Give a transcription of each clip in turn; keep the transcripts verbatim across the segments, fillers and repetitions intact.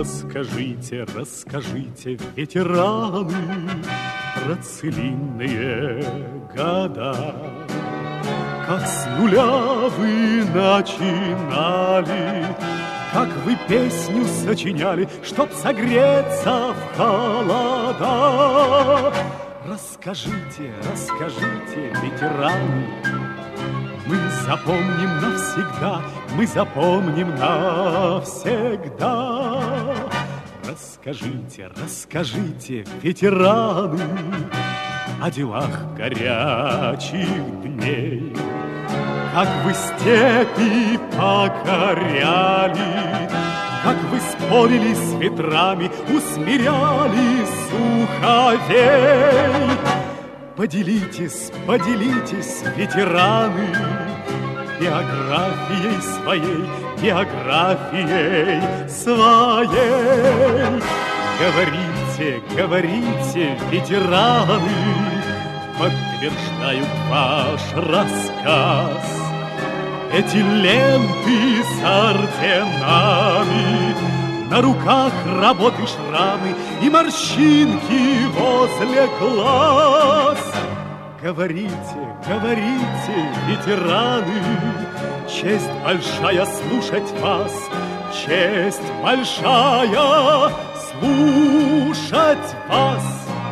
Расскажите, расскажите, ветераны, про целинные года. Как с нуля вы начинали, как вы песню сочиняли, чтоб согреться в холода. Расскажите, расскажите, ветераны, мы запомним навсегда, мы запомним навсегда. Расскажите, расскажите, ветераны, о делах горячих дней. Как вы степи покоряли, как вы спорили с ветрами, усмиряли суховей. Поделитесь, поделитесь, ветераны, биографией своей, биографией своей. Говорите, говорите, ветераны, подтверждают ваш рассказ. Эти ленты с орденами, на руках работы шрамы и морщинки возле глаз. Говорите, говорите, ветераны, честь большая слушать вас, честь большая слушать вас.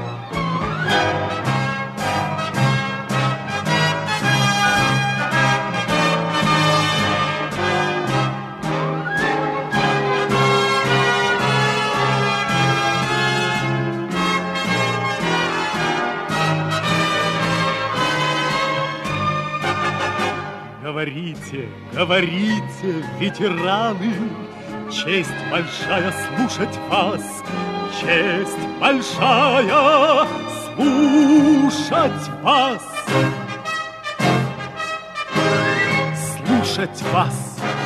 Говорите, говорите, ветераны, честь большая слушать вас, честь большая слушать вас, слушать вас.